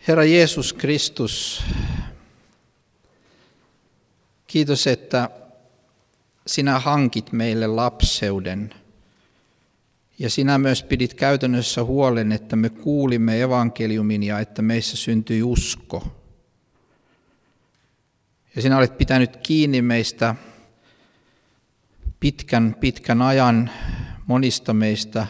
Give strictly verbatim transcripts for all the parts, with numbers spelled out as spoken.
Herra Jeesus Kristus, kiitos, että sinä hankit meille lapseuden. Ja sinä myös pidit käytännössä huolen, että me kuulimme evankeliumin ja että meissä syntyi usko. Ja sinä olet pitänyt kiinni meistä pitkän, pitkän ajan monista meistä.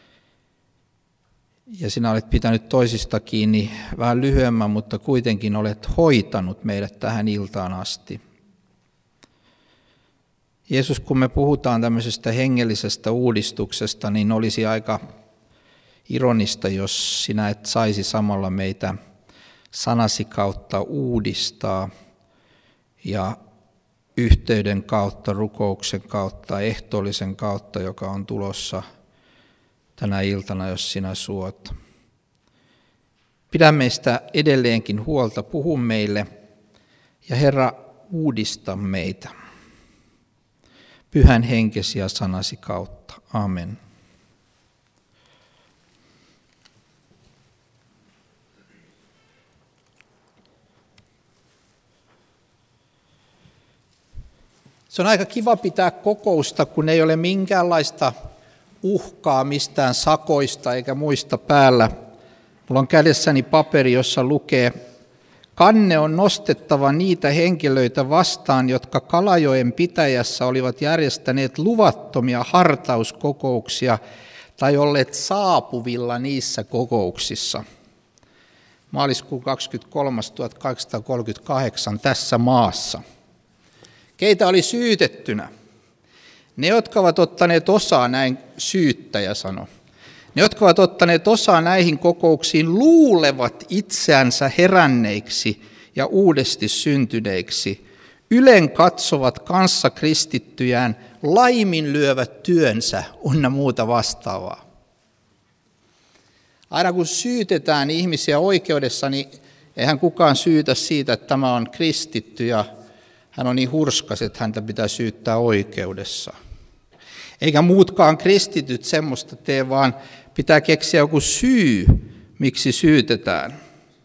Ja sinä olet pitänyt toisista kiinni vähän lyhyemmän, mutta kuitenkin olet hoitanut meidät tähän iltaan asti. Jeesus, kun me puhutaan tämmöisestä hengellisestä uudistuksesta, niin olisi aika ironista, jos sinä et saisi samalla meitä sanasi kautta uudistaa ja yhteyden kautta, rukouksen kautta, ehtoollisen kautta, joka on tulossa tänä iltana, jos sinä suot. Pidä meistä edelleenkin huolta, puhu meille ja Herra, uudista meitä. Pyhän henkesi ja sanasi kautta. Amen. Se on aika kiva pitää kokousta, kun ei ole minkäänlaista uhkaa mistään sakoista eikä muista päällä. Mulla on kädessäni paperi, jossa lukee: kanne on nostettava niitä henkilöitä vastaan, jotka Kalajoen pitäjässä olivat järjestäneet luvattomia hartauskokouksia tai olleet saapuvilla niissä kokouksissa. Maaliskuun kaksikymmentäkolmas tuhatkahdeksansataakolmekymmentäkahdeksan tässä maassa. Keitä oli syytettynä? Ne, jotka ovat ottaneet osaa, näin syyttäjä sanoi. Ne, jotka ovat ottaneet osaa näihin kokouksiin, luulevat itseänsä heränneiksi ja uudesti syntyneiksi. Ylen katsovat kanssa kristittyjään, laiminlyövät työnsä, ynnä muuta vastaavaa. Aina kun syytetään ihmisiä oikeudessa, niin eihän kukaan syytä siitä, että tämä on kristitty ja hän on niin hurskas, että häntä pitää syyttää oikeudessa. Eikä muutkaan kristityt semmoista tee, vaan pitää keksiä joku syy, miksi syytetään.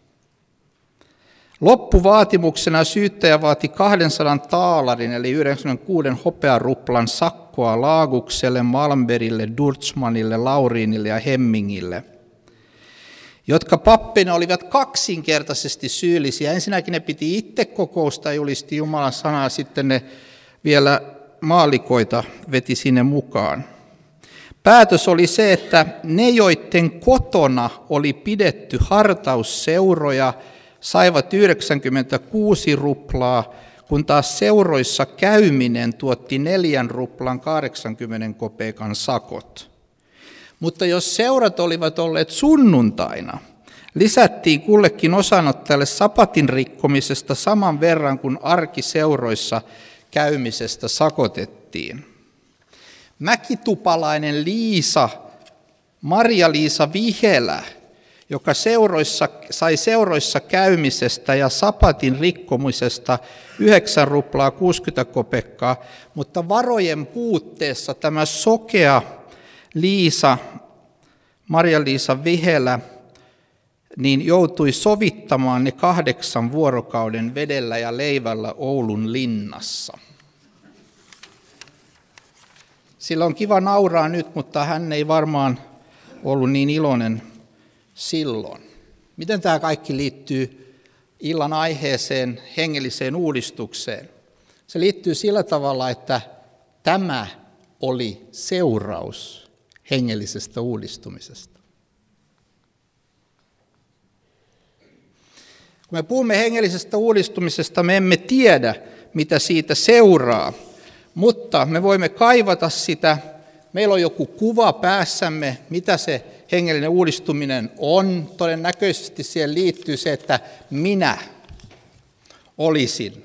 Loppuvaatimuksena syyttäjä vaati kahdensadan taalarin, eli yhdeksänkymmentäkuusi hopearuplan sakkoa Laagukselle, Malmbergille, Durtsmanille, Lauriinille ja Hemmingille, jotka pappina olivat kaksinkertaisesti syyllisiä. Ensinnäkin ne piti itse kokousta ja julisti Jumalan sanaa, sitten ne vielä maalikoita veti sinne mukaan. Päätös oli se, että ne, joiden kotona oli pidetty hartausseuroja, saivat yhdeksänkymmentäkuusi ruplaa, kun taas seuroissa käyminen tuotti neljän ruplan kahdeksankymmentä kopeikan sakot. Mutta jos seurat olivat olleet sunnuntaina, lisättiin kullekin osanottajalle sapatin rikkomisesta saman verran kuin arkiseuroissa käymisestä sakotettiin. Mäkitupalainen Liisa, Maria-Liisa Vihelä, joka seuroissa, sai seuroissa käymisestä ja sapatin rikkomisesta yhdeksän ruplaa kuusikymmentä kopekkaa, mutta varojen puutteessa tämä sokea Liisa, Maria-Liisa Vihelä, niin joutui sovittamaan ne kahdeksan vuorokauden vedellä ja leivällä Oulun linnassa. Sillä on kiva nauraa nyt, mutta hän ei varmaan ollut niin iloinen silloin. Miten tämä kaikki liittyy illan aiheeseen, hengelliseen uudistukseen? Se liittyy sillä tavalla, että tämä oli seuraus hengellisestä uudistumisesta. Kun me puhumme hengellisestä uudistumisesta, me emme tiedä, mitä siitä seuraa, mutta me voimme kaivata sitä. Meillä on joku kuva päässämme, mitä se hengellinen uudistuminen on. Todennäköisesti siihen liittyy se, että minä olisin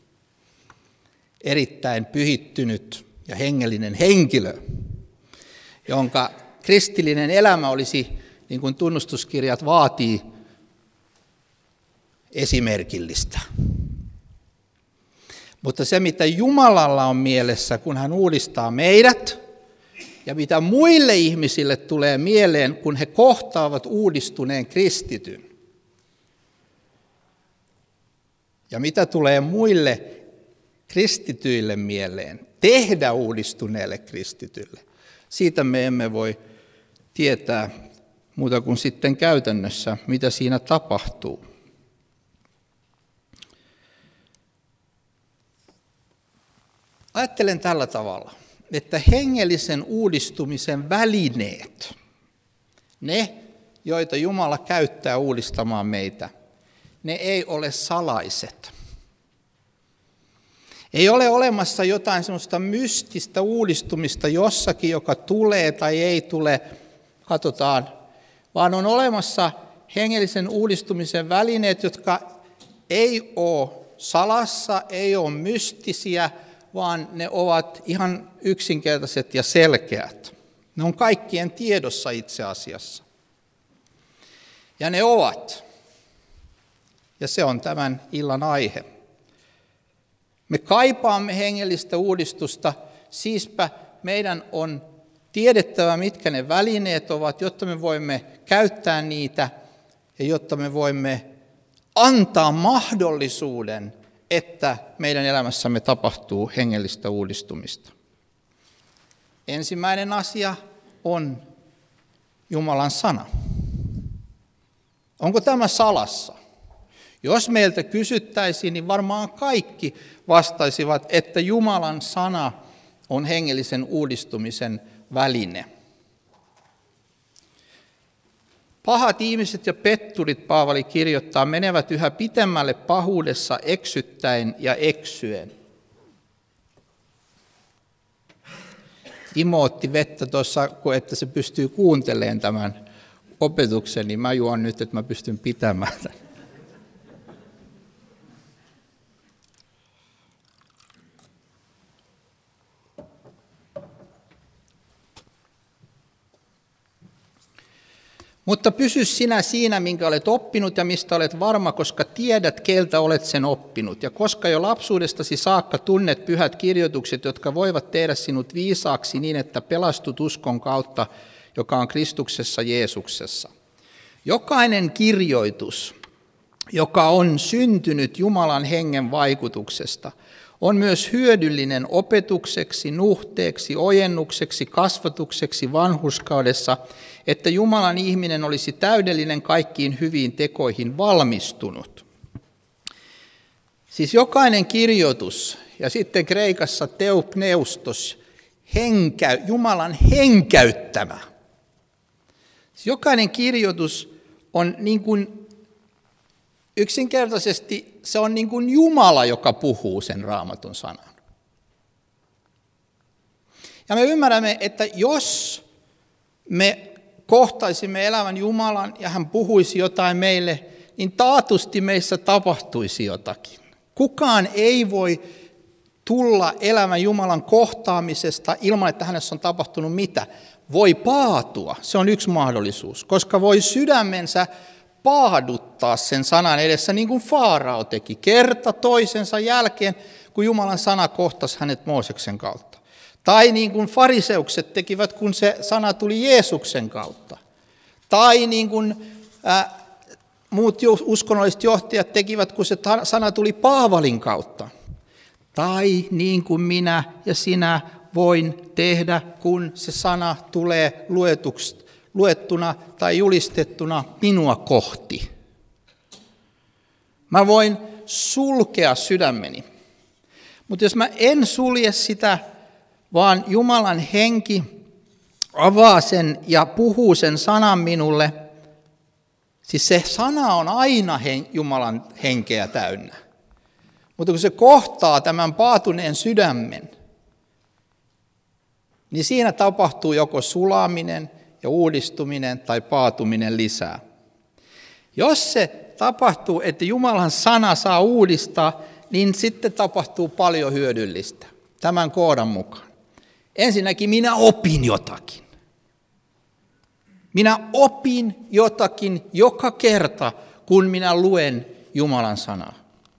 erittäin pyhittynyt ja hengellinen henkilö, jonka kristillinen elämä olisi, niin kuin tunnustuskirjat vaatii, esimerkillistä. Mutta se, mitä Jumalalla on mielessä, kun hän uudistaa meidät, ja mitä muille ihmisille tulee mieleen, kun he kohtaavat uudistuneen kristityn, Ja mitä tulee muille kristityille mieleen, tehdä uudistuneelle kristitylle, siitä me emme voi tietää muuta kuin sitten käytännössä, mitä siinä tapahtuu. Ajattelen tällä tavalla, että hengellisen uudistumisen välineet, ne, joita Jumala käyttää uudistamaan meitä, ne ei ole salaiset. Ei ole olemassa jotain semmoista mystistä uudistumista jossakin, joka tulee tai ei tule, katsotaan, vaan on olemassa hengellisen uudistumisen välineet, jotka ei ole salassa, ei ole mystisiä, vaan ne ovat ihan yksinkertaiset ja selkeät. Ne on kaikkien tiedossa itse asiassa. Ja ne ovat. Ja se on tämän illan aihe. Me kaipaamme hengellistä uudistusta, siispä meidän on tiedettävä, mitkä ne välineet ovat, jotta me voimme käyttää niitä ja jotta me voimme antaa mahdollisuuden, että meidän elämässämme tapahtuu hengellistä uudistumista. Ensimmäinen asia on Jumalan sana. Onko tämä salassa? Jos meiltä kysyttäisiin, niin varmaan kaikki vastaisivat, että Jumalan sana on hengellisen uudistumisen väline. Pahat ihmiset ja petturit, Paavali kirjoittaa, menevät yhä pitemmälle pahuudessa eksyttäen ja eksyen. Timo otti vettä tuossa, että se pystyy kuuntelemaan tämän opetuksen, niin mä juon nyt, että mä pystyn pitämään tämän. Mutta pysy sinä siinä, minkä olet oppinut ja mistä olet varma, koska tiedät, keltä olet sen oppinut. Ja koska jo lapsuudestasi saakka tunnet pyhät kirjoitukset, jotka voivat tehdä sinut viisaaksi niin, että pelastut uskon kautta, joka on Kristuksessa Jeesuksessa. Jokainen kirjoitus, joka on syntynyt Jumalan hengen vaikutuksesta, on myös hyödyllinen opetukseksi, nuhteeksi, ojennukseksi, kasvatukseksi vanhurskaudessa, että Jumalan ihminen olisi täydellinen kaikkiin hyviin tekoihin valmistunut. Siis jokainen kirjoitus, ja sitten kreikassa teupneustos, henkä, Jumalan henkäyttämä. Siis jokainen kirjoitus on niin kuin yksinkertaisesti, se on niin kuin Jumala, joka puhuu sen Raamatun sanan. Ja me ymmärrämme, että jos me kohtaisimme elävän Jumalan ja hän puhuisi jotain meille, niin taatusti meissä tapahtuisi jotakin. Kukaan ei voi tulla elävän Jumalan kohtaamisesta ilman, että hänessä on tapahtunut mitä. Voi paatua, se on yksi mahdollisuus, koska voi sydämensä paaduttaa sen sanan edessä, niin kuin Faarao teki kerta toisensa jälkeen, kun Jumalan sana kohtasi hänet Mooseksen kautta. Tai niin kuin fariseukset tekivät, kun se sana tuli Jeesuksen kautta. Tai niin kuin äh, muut uskonnolliset johtajat tekivät, kun se sana tuli Paavalin kautta. Tai niin kuin minä ja sinä voin tehdä, kun se sana tulee luetuksi, luettuna tai julistettuna minua kohti. Mä voin sulkea sydämeni. Mutta jos mä en sulje sitä, vaan Jumalan henki avaa sen ja puhuu sen sanan minulle, siis se sana on aina hen, Jumalan henkeä täynnä. Mutta kun se kohtaa tämän paatuneen sydämen, niin siinä tapahtuu joko sulaminen ja uudistuminen tai paatuminen lisää. Jos se tapahtuu, että Jumalan sana saa uudistaa, niin sitten tapahtuu paljon hyödyllistä tämän kohdan mukaan. Ensinnäkin minä opin jotakin. Minä opin jotakin joka kerta, kun minä luen Jumalan sanaa.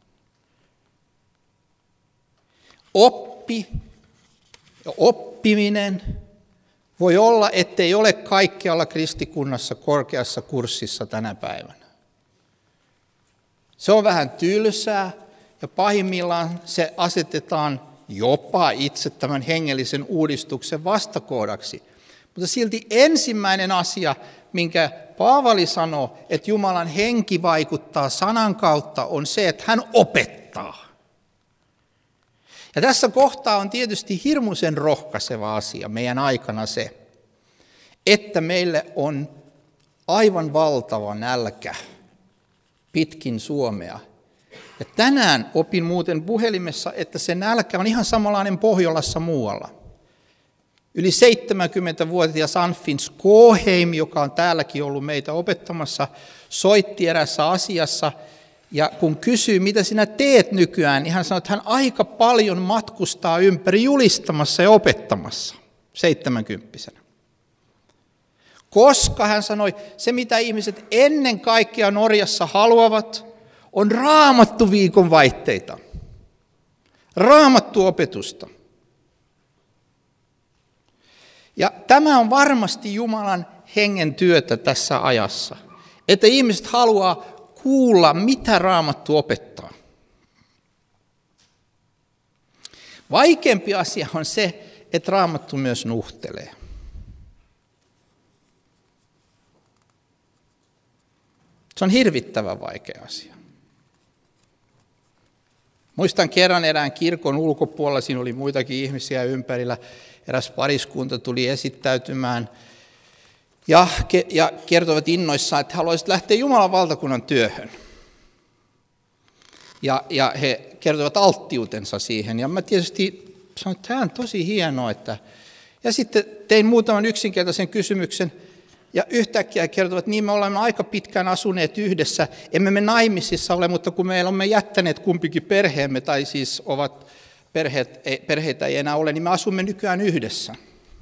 Oppi ja oppiminen voi olla, ettei ole kaikkialla kristikunnassa korkeassa kurssissa tänä päivänä. Se on vähän tylsää ja pahimmillaan se asetetaan jopa itse tämän hengellisen uudistuksen vastakohdaksi. Mutta silti ensimmäinen asia, minkä Paavali sanoo, että Jumalan henki vaikuttaa sanan kautta, on se, että hän opettaa. Ja tässä kohtaa on tietysti hirmuisen rohkaiseva asia meidän aikana se, että meille on aivan valtava nälkä pitkin Suomea. Ja tänään opin muuten puhelimessa, että se nälkä on ihan samanlainen Pohjolassa muualla. Yli seitsemänkymmentävuotias Anfin Skoheim, joka on täälläkin ollut meitä opettamassa, soitti erässä asiassa. Ja kun kysyy, mitä sinä teet nykyään, niin hän sanoi, että hän aika paljon matkustaa ympäri julistamassa ja opettamassa seitsemänkymppisenä. Koska hän sanoi, se mitä ihmiset ennen kaikkea Norjassa haluavat, on raamattuviikon vaihteita, raamattuopetusta. Ja tämä on varmasti Jumalan hengen työtä tässä ajassa, että ihmiset haluaa kuulla, mitä Raamattu opettaa. Vaikeampi asia on se, että Raamattu myös nuhtelee. Se on hirvittävän vaikea asia. Muistan kerran erään kirkon ulkopuolella, siinä oli muitakin ihmisiä ympärillä, eräs pariskunta tuli esittäytymään ja, ja kertoivat innoissaan, että haluaisivat lähteä Jumalan valtakunnan työhön. Ja, ja he kertoivat alttiutensa siihen, ja mä tietysti sanoin, että tämä on tosi hienoa. Että... Ja sitten tein muutaman yksinkertaisen kysymyksen, ja yhtäkkiä kertovat, että niin me olemme aika pitkään asuneet yhdessä, emme me naimisissa ole, mutta kun me olemme jättäneet kumpikin perheemme, tai siis ovat perheet, perheitä ei enää ole, niin me asumme nykyään yhdessä.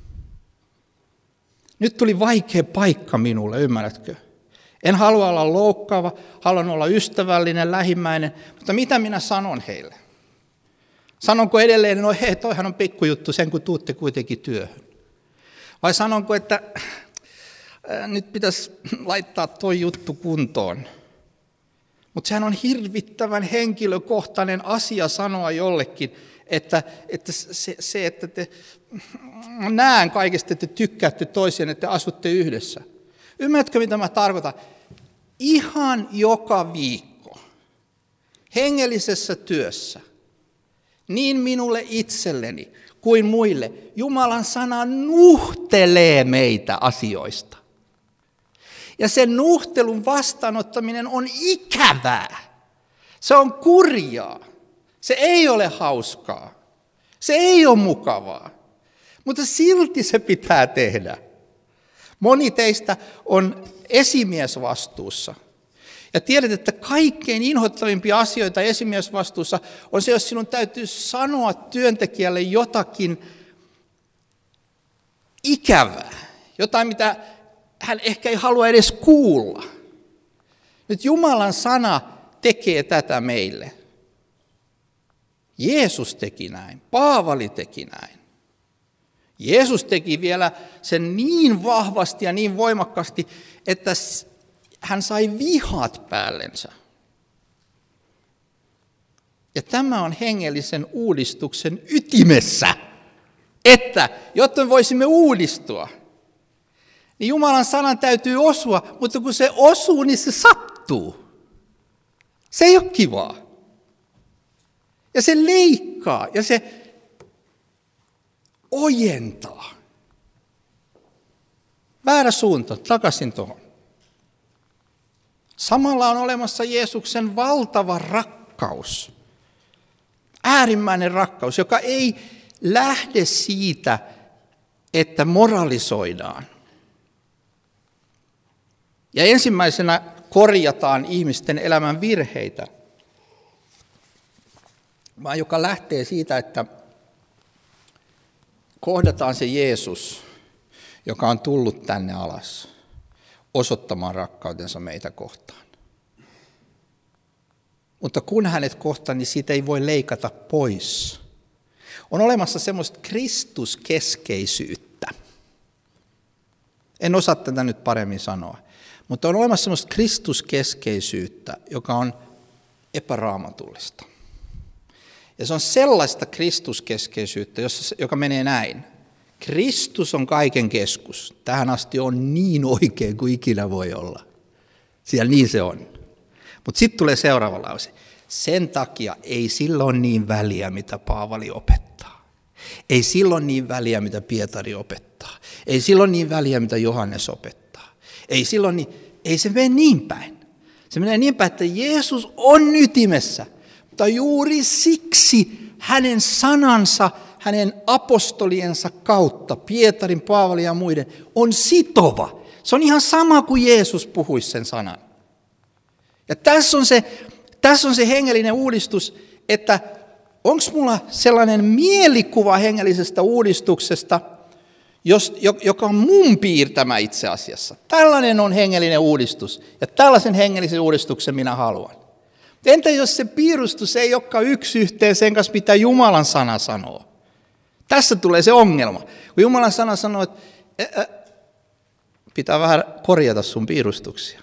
Nyt tuli vaikea paikka minulle, ymmärrätkö? En halua olla loukkaava, haluan olla ystävällinen, lähimmäinen, mutta mitä minä sanon heille? Sanonko edelleen, no hei, toihan on pikkujuttu sen, kun tuutte kuitenkin työhön? Vai sanonko, että nyt pitäisi laittaa tuo juttu kuntoon. Mutta sehän on hirvittävän henkilökohtainen asia sanoa jollekin, että, että se, se, että te näen kaikesta, että te tykkäätte toiseen, että te asutte yhdessä. Ymmärrätkö, mitä mä tarkoitan? Ihan joka viikko hengellisessä työssä, niin minulle itselleni kuin muille, Jumalan sana nuhtelee meitä asioista. Ja sen nuhtelun vastaanottaminen on ikävää. Se on kurjaa. Se ei ole hauskaa. Se ei ole mukavaa. Mutta silti se pitää tehdä. Moni teistä on esimiesvastuussa. Ja tiedät, että kaikkein inhottavimpia asioita esimiesvastuussa on se, jos sinun täytyy sanoa työntekijälle jotakin ikävää. Jotain, mitä hän ehkä ei halua edes kuulla. Nyt Jumalan sana tekee tätä meille. Jeesus teki näin. Paavali teki näin. Jeesus teki vielä sen niin vahvasti ja niin voimakkaasti, että hän sai vihat päällensä. Ja tämä on hengellisen uudistuksen ytimessä, että jotta me voisimme uudistua, niin Jumalan sanan täytyy osua, mutta kun se osuu, niin se sattuu. Se ei ole kivaa. Ja se leikkaa ja se ojentaa. Väärä suunta, takaisin tuohon. Samalla on olemassa Jeesuksen valtava rakkaus. Äärimmäinen rakkaus, joka ei lähde siitä, että moralisoidaan. Ja ensimmäisenä korjataan ihmisten elämän virheitä, vaan joka lähtee siitä, että kohdataan se Jeesus, joka on tullut tänne alas osoittamaan rakkautensa meitä kohtaan. Mutta kun hänet kohtaa, niin siitä ei voi leikata pois. On olemassa semmoista kristuskeskeisyyttä. En osaa tätä nyt paremmin sanoa. Mutta on olemassa semmoista kristuskeskeisyyttä, joka on epäraamatullista. Ja se on sellaista kristuskeskeisyyttä, joka menee näin. Kristus on kaiken keskus. Tähän asti on niin oikein kuin ikinä voi olla. Siellä niin se on. Mutta sitten tulee seuraava lause. Sen takia ei silloin niin väliä, mitä Paavali opettaa. Ei silloin niin väliä, mitä Pietari opettaa. Ei silloin niin väliä, mitä Johannes opettaa. Ei silloin niin, ei se mene niin päin. Se menee niin päin, että Jeesus on ytimessä. Mutta juuri siksi hänen sanansa, hänen apostoliensa kautta, Pietarin, Paavalin ja muiden, on sitova. Se on ihan sama kuin Jeesus puhuisi sen sanan. Ja tässä on se, tässä on se hengellinen uudistus, että onko mulla sellainen mielikuva hengellisestä uudistuksesta, joka on mun piirtämä itse asiassa. Tällainen on hengellinen uudistus, ja tällaisen hengellisen uudistuksen minä haluan. Entä jos se piirustus ei olekaan yksi yhteen sen kanssa, mitä Jumalan sana sanoo? Tässä tulee se ongelma. Kun Jumalan sana sanoo, että ä, ä, pitää vähän korjata sun piirustuksia.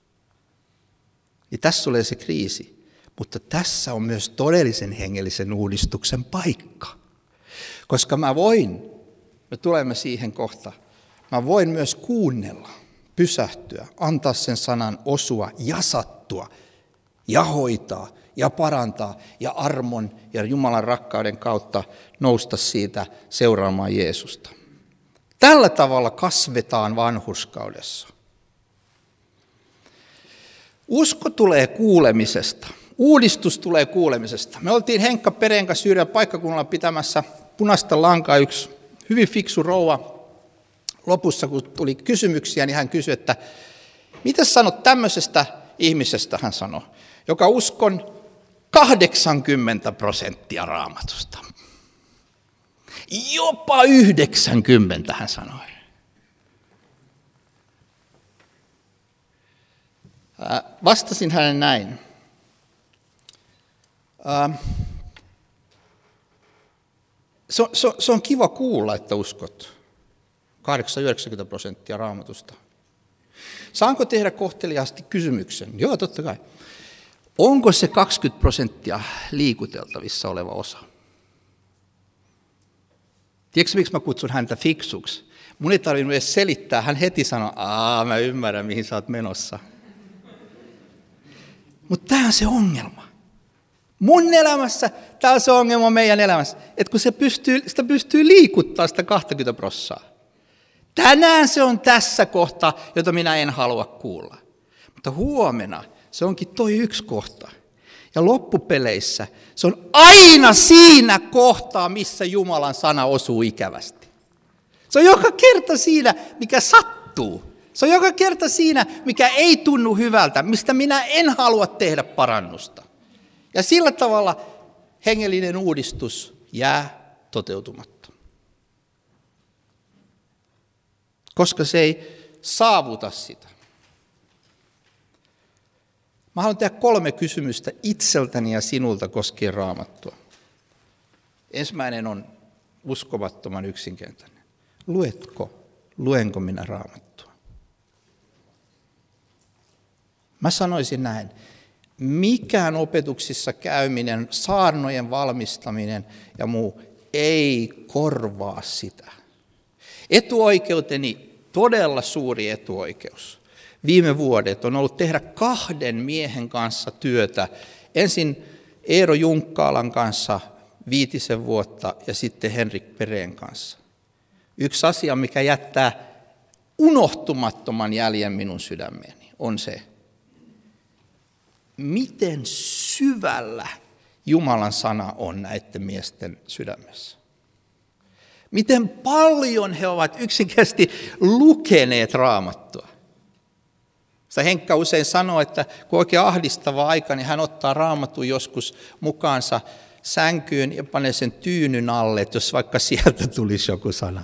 Niin tässä tulee se kriisi. Mutta tässä on myös todellisen hengellisen uudistuksen paikka. Koska mä voin, me tulemme siihen kohta, mä voin myös kuunnella, pysähtyä, antaa sen sanan osua ja sattua, ja hoitaa, ja parantaa, ja armon ja Jumalan rakkauden kautta nousta siitä seuraamaan Jeesusta. Tällä tavalla kasvetaan vanhurskaudessa. Usko tulee kuulemisesta. Uudistus tulee kuulemisesta. Me oltiin Henkka Pereen kanssa yhdellä paikkakunnalla pitämässä punaista lankaa. Yksi hyvin fiksu rouva lopussa, kun tuli kysymyksiä, niin hän kysyi, että mitä sanot tämmöisestä ihmisestä, hän sanoi, joka uskon kahdeksankymmentä prosenttia Raamatusta. Jopa yhdeksänkymmentä, hän sanoi. Vastasin hänen näin. Se on, se on kiva kuulla, että uskot kahdeksankymmentä yhdeksänkymmentä prosenttia Raamatusta. Saanko tehdä kohteliaasti kysymyksen? Joo, totta kai. Onko se kaksikymmentä prosenttia liikuteltavissa oleva osa? Tiedätkö, miksi mä kutsun häntä fiksuksi? Mun ei tarvinnut edes selittää. Hän heti sanoi, aa, mä ymmärrän, mihin sä oot menossa. Mutta tämä on se ongelma. Mun elämässä, tämä on se ongelma meidän elämässä, että kun se pystyy, sitä pystyy liikuttaa sitä kaksikymmentä prossaa. Tänään se on tässä kohta, jota minä en halua kuulla. Mutta huomenna se onkin toi yksi kohta. Ja loppupeleissä se on aina siinä kohtaa, missä Jumalan sana osuu ikävästi. Se on joka kerta siinä, mikä sattuu. Se on joka kerta siinä, mikä ei tunnu hyvältä, mistä minä en halua tehdä parannusta. Ja sillä tavalla hengellinen uudistus jää toteutumatta. Koska se ei saavuta sitä. Mä haluan tehdä kolme kysymystä itseltäni ja sinulta koskien Raamattua. Ensimmäinen on uskomattoman yksinkertainen. Luetko, luenko minä Raamattua? Mä sanoisin näin. Mikään opetuksissa käyminen, saarnojen valmistaminen ja muu ei korvaa sitä. Etuoikeuteni, todella suuri etuoikeus. Viime vuodet on ollut tehdä kahden miehen kanssa työtä. Ensin Eero Junkkaalan kanssa viitisen vuotta ja sitten Henrik Pereen kanssa. Yksi asia, mikä jättää unohtumattoman jäljen minun sydämeeni, on se, miten syvällä Jumalan sana on näiden miesten sydämessä. Miten paljon he ovat yksinkertaisesti lukeneet Raamattua. Sitä Henkka usein sanoo, että kun oikein ahdistava aika, niin hän ottaa Raamatun joskus mukaansa sänkyyn ja panee sen tyynyn alle, että jos vaikka sieltä tulisi joku sana.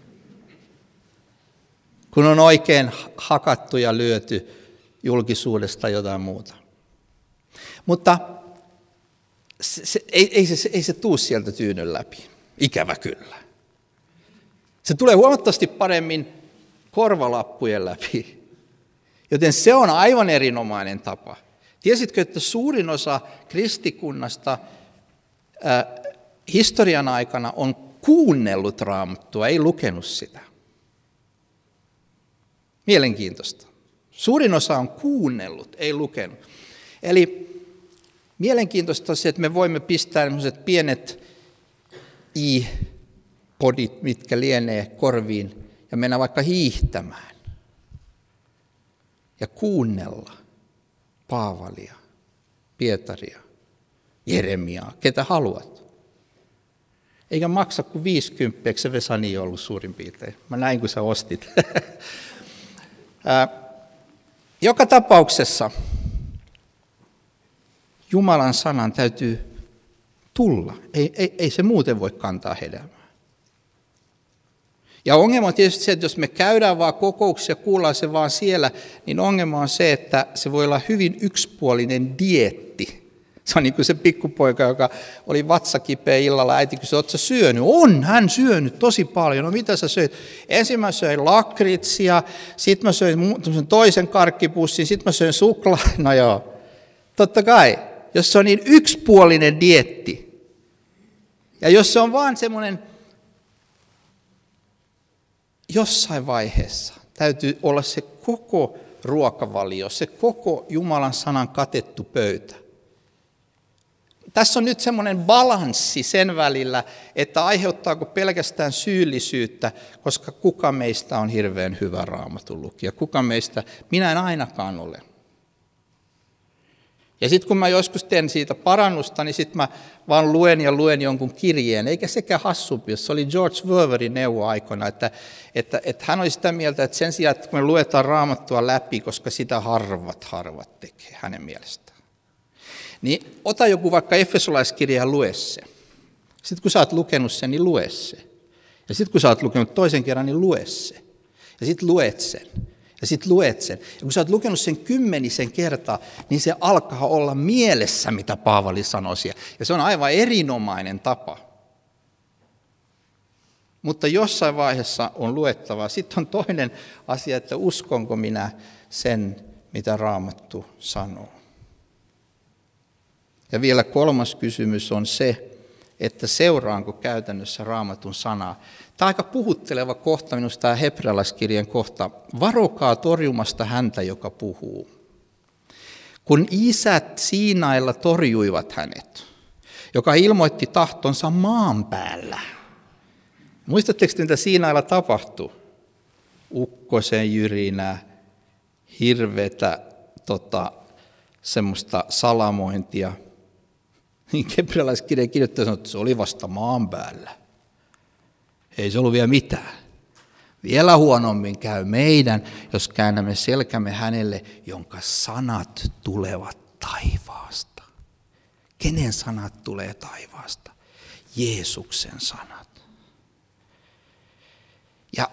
Kun on oikein hakattu ja lyöty julkisuudesta jotain muuta. Mutta se, se, ei, ei, se, ei se tule sieltä tyynyn läpi, ikävä kyllä. Se tulee huomattavasti paremmin korvalappujen läpi, joten se on aivan erinomainen tapa. Tiesitkö, että suurin osa kristikunnasta äh, historian aikana on kuunnellut Raamattua, ei lukenut sitä. Mielenkiintoista. Suurin osa on kuunnellut, ei lukenut. Eli mielenkiintoista on se, että me voimme pistää sellaiset pienet i-podit, mitkä lienee korviin, ja mennä vaikka hiihtämään. Ja kuunnella Paavalia, Pietaria, Jeremiaa, ketä haluat. Eikä maksa kuin viisikymppiä, eikö se Vesani ollut suurin piirtein? Mä näin, kun sä ostit. Joka tapauksessa Jumalan sanan täytyy tulla. Ei, ei, ei se muuten voi kantaa hedelmää. Ja ongelma on tietysti se, että jos me käydään vaan kokouksia ja kuullaan se vaan siellä, niin ongelma on se, että se voi olla hyvin yksipuolinen dieetti. Se on niin kuin se pikkupoika, joka oli vatsakipeä illalla. Äiti kysyi, ootko sä syönyt? On, hän syönyt tosi paljon. No mitä sä söit? Ensin mä söin lakritsia, sitten mä söin toisen karkkipussin, sitten mä söin suklaa. No joo, totta kai, jos se on niin yksipuolinen dieetti. Ja jos se on vaan semmoinen, jossain vaiheessa täytyy olla se koko ruokavalio, se koko Jumalan sanan katettu pöytä. Tässä on nyt semmoinen balanssi sen välillä, että aiheuttaako pelkästään syyllisyyttä, koska kuka meistä on hirveän hyvä Raamatun lukija. Kuka meistä, minä en ainakaan ole. Ja sitten kun mä joskus teen siitä parannusta, niin sitten mä vaan luen ja luen jonkun kirjeen. Eikä sekään hassumpi, jos se oli George Verwerin neuvo aikoina, että, että, että hän oli sitä mieltä, että sen sijaan, että me luetaan Raamattua läpi, koska sitä harvat harvat tekee hänen mielestään. Niin ota joku vaikka Efesolaiskirja ja lue se. Sitten kun sä oot lukenut sen, niin lue se. Ja sitten kun sä oot lukenut toisen kerran, niin lue se. Ja sitten luet sen. Ja sitten luet sen. Ja kun sä oot lukenut sen kymmenisen kertaa, niin se alkaa olla mielessä, mitä Paavali sanoi. Ja se on aivan erinomainen tapa. Mutta jossain vaiheessa on luettavaa. Sitten on toinen asia, että uskonko minä sen, mitä Raamattu sanoo. Ja vielä kolmas kysymys on se, että seuraanko käytännössä Raamatun sanaa. Tämä on aika puhutteleva kohta minusta, tämä hebrealaiskirjan kohta. Varokaa torjumasta häntä, joka puhuu. Kun isät Siinailla torjuivat hänet, joka ilmoitti tahtonsa maan päällä. Muistatteko, mitä Siinailla tapahtui? Ukkosen jyrinää, hirveätä tota, semmoista salamointia. Niin hebrealaiskirjan kirjoittaja sanoi, että se oli vasta maan päällä. Ei se ollut vielä mitään. Vielä huonommin käy meidän, jos käännämme selkämme hänelle, jonka sanat tulevat taivaasta. Kenen sanat tulee taivaasta? Jeesuksen sanat. Ja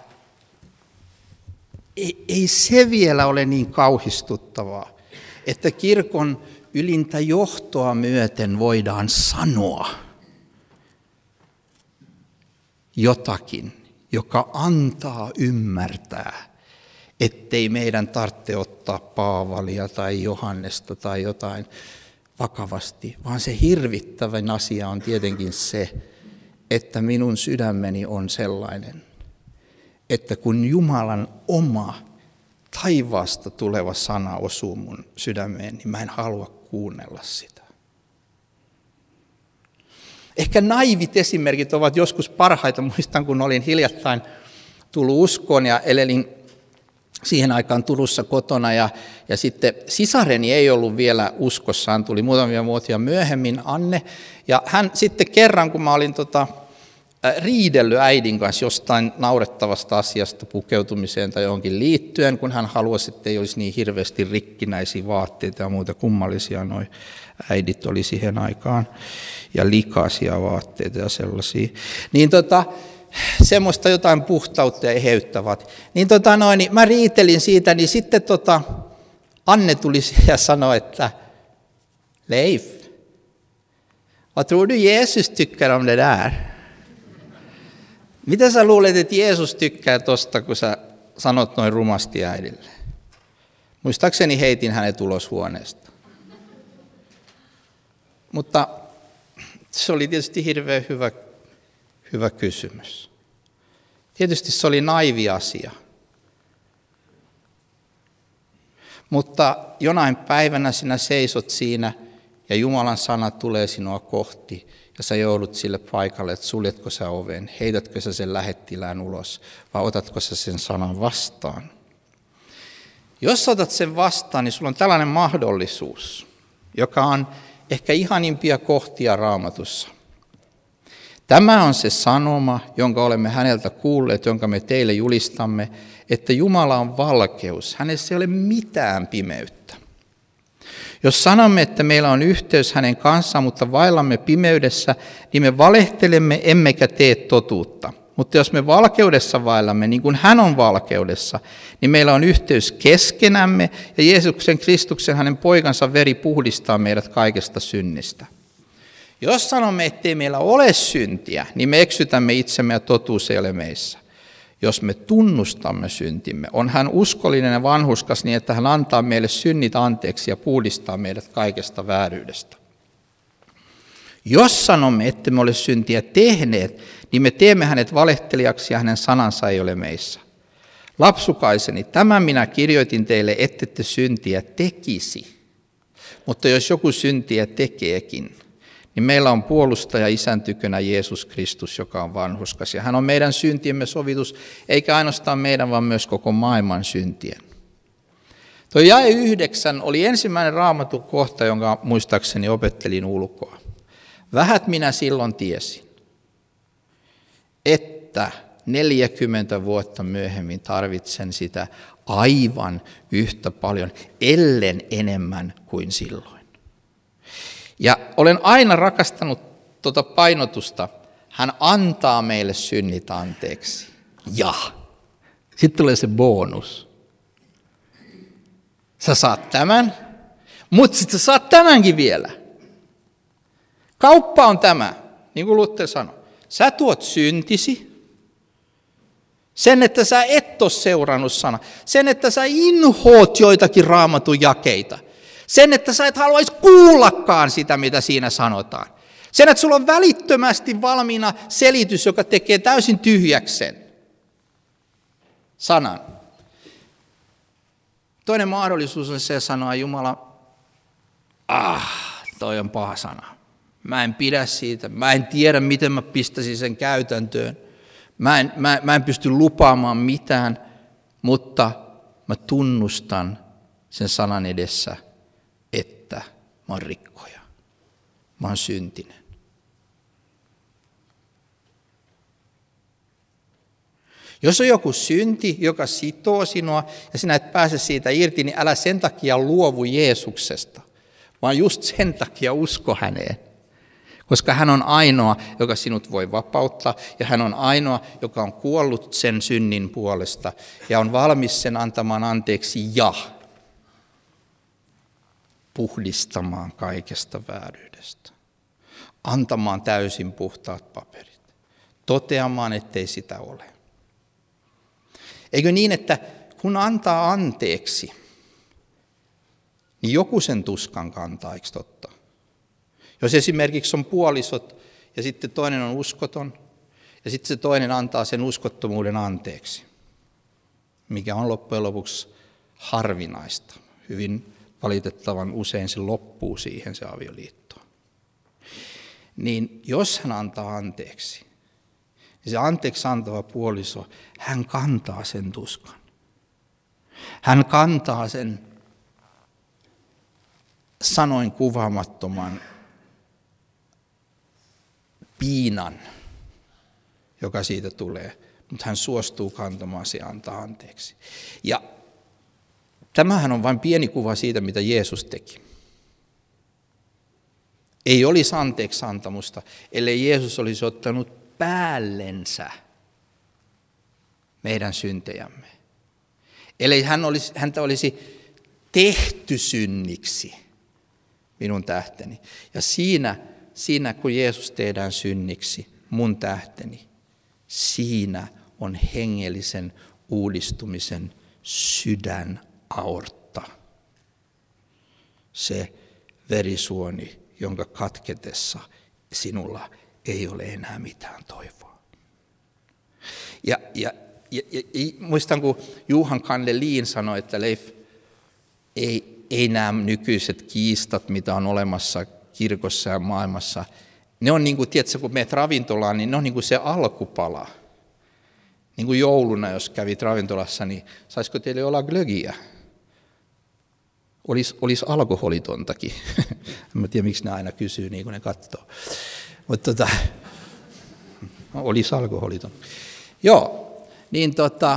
ei, ei se vielä ole niin kauhistuttavaa, että kirkon ylintä johtoa myöten voidaan sanoa jotakin, joka antaa ymmärtää, ettei meidän tarvitse ottaa Paavalia tai Johannesta tai jotain vakavasti, vaan se hirvittävin asia on tietenkin se, että minun sydämeni on sellainen, että kun Jumalan oma taivaasta tuleva sana osuu mun sydämeen, niin mä en halua kuunnella sitä. Ehkä naivit esimerkit ovat joskus parhaita. Muistan, kun olin hiljattain tullut uskoon ja elelin siihen aikaan Turussa kotona. Ja, ja sitten sisareni ei ollut vielä uskossaan, tuli muutamia vuotia myöhemmin, Anne. Ja hän sitten kerran, kun mä olin tota, riidellyt äidin kanssa jostain naurettavasta asiasta pukeutumiseen tai johonkin liittyen, kun hän halusi, että ei olisi niin hirveästi rikkinäisiä vaatteita ja muuta kummallisia noi äidit oli siihen aikaan, ja likaisia vaatteita ja sellaisia. Niin tota, semmoista jotain puhtautta ja eheyttävät. Niin tota noin, niin mä riitelin siitä, niin sitten tota, Anne tuli ja sanoi, että Leif, vad tror du Jesus tycker om det där? Mitä sä luulet, että Jeesus tykkää tosta, kun sä sanot noin rumasti äidille? Muistaakseni heitin hänet ulos huoneesta. Mutta Se oli tietysti hirveän hyvä, hyvä kysymys. Tietysti se oli naivi asia. Mutta jonain päivänä sinä seisot siinä ja Jumalan sana tulee sinua kohti ja sä joudut sille paikalle, että suljetko sä oven, heitätkö sä sen lähettilään ulos vai otatko sä sen sanan vastaan. Jos otat sen vastaan, niin sulla on tällainen mahdollisuus, joka on ehkä ihanimpia kohtia Raamatussa. Tämä on se sanoma, jonka olemme häneltä kuulleet, jonka me teille julistamme, että Jumala on valkeus. Hänessä ei ole mitään pimeyttä. Jos sanomme, että meillä on yhteys hänen kanssaan, mutta vaellamme pimeydessä, niin me valehtelemme emmekä tee totuutta. Mutta jos me valkeudessa vaellamme, niin kuin hän on valkeudessa, niin meillä on yhteys keskenämme ja Jeesuksen Kristuksen, hänen poikansa veri puhdistaa meidät kaikesta synnistä. Jos sanomme, ettei meillä ole syntiä, niin me eksytämme itsemme ja totuus ei ole meissä. Jos me tunnustamme syntimme, on hän uskollinen ja vanhurskas niin, että hän antaa meille synnit anteeksi ja puhdistaa meidät kaikesta vääryydestä. Jos sanomme, että me ole syntiä tehneet, niin me teemme hänet valehtelijaksi ja hänen sanansa ei ole meissä. Lapsukaiseni, tämän minä kirjoitin teille, ettette syntiä tekisi. Mutta jos joku syntiä tekeekin, niin meillä on puolustaja Isän tykönä Jeesus Kristus, joka on vanhurskas. Ja hän on meidän syntiemme sovitus, eikä ainoastaan meidän, vaan myös koko maailman syntien. Tuo jae yhdeksän oli ensimmäinen Raamatun kohta, jonka muistaakseni opettelin ulkoa. Vähät minä silloin tiesin, että neljäkymmentä vuotta myöhemmin tarvitsen sitä aivan yhtä paljon, ellen enemmän kuin silloin. Ja olen aina rakastanut tuota painotusta, hän antaa meille synnit anteeksi. Ja sitten tulee se bonus. Sä saat tämän, mutta sitten sä saat tämänkin vielä. Kauppa on tämä, niin kuin Luther sanoi. Sä tuot syntisi, sen, että sä et ole seurannut sana, sen, että sä inhoot joitakin Raamatun jakeita, sen, että sä et haluaisi kuullakaan sitä, mitä siinä sanotaan. Sen, että sulla on välittömästi valmiina selitys, joka tekee täysin tyhjäksi sen sanan. Toinen mahdollisuus on se sanoa Jumala, ah, toi on paha sana. Mä en pidä siitä, mä en tiedä, miten mä pistäisin sen käytäntöön. Mä en, mä, mä en pysty lupaamaan mitään, mutta mä tunnustan sen sanan edessä, että mä oon rikkoja. Mä oon syntinen. Jos on joku synti, joka sitoo sinua ja sinä et pääse siitä irti, niin älä sen takia luovu Jeesuksesta, vaan just sen takia usko häneen. Koska hän on ainoa, joka sinut voi vapauttaa, ja hän on ainoa, joka on kuollut sen synnin puolesta, ja on valmis sen antamaan anteeksi ja puhdistamaan kaikesta vääryydestä. Antamaan täysin puhtaat paperit. Toteamaan, ettei sitä ole. Eikö niin, että kun antaa anteeksi, niin joku sen tuskan kantaa, eikö totta? Jos esimerkiksi on puolisot ja sitten toinen on uskoton ja sitten se toinen antaa sen uskottomuuden anteeksi, mikä on loppujen lopuksi harvinaista. Hyvin valitettavan usein se loppuu siihen se avioliitto. Niin jos hän antaa anteeksi, niin se anteeksi antava puoliso, hän kantaa sen tuskan. Hän kantaa sen sanoin kuvaamattoman piinan, joka siitä tulee, mutta hän suostuu kantamaan se ja antaa anteeksi. Ja tämähän on vain pieni kuva siitä, mitä Jeesus teki. Ei olisi anteeksi antamusta, ellei Jeesus olisi ottanut päällensä meidän syntejämme. Ellei hän olisi, häntä olisi tehty synniksi minun tähteni. Ja siinä, siinä, kun Jeesus tehdään synniksi, mun tähteni, siinä on hengellisen uudistumisen sydänaortta. Se verisuoni, jonka katketessa sinulla ei ole enää mitään toivoa. Ja, ja, ja, ja, ja muistan, kun Johan Kandelin sanoi, että Leif, ei, ei nämä nykyiset kiistat, mitä on olemassa kirkossa ja maailmassa, ne on niin kuin, tiedätkö, kun menet ravintolaan, niin ne on niin kuin se alkupala. Niin kuin jouluna, jos kävit ravintolassa, niin saisiko teille olla glögiä? Olisi, olisi alkoholitontakin. En tiedä, miksi ne aina kysyy, niin kuin ne katsoo. Mutta tota, olisi alkoholiton. Joo, niin tota,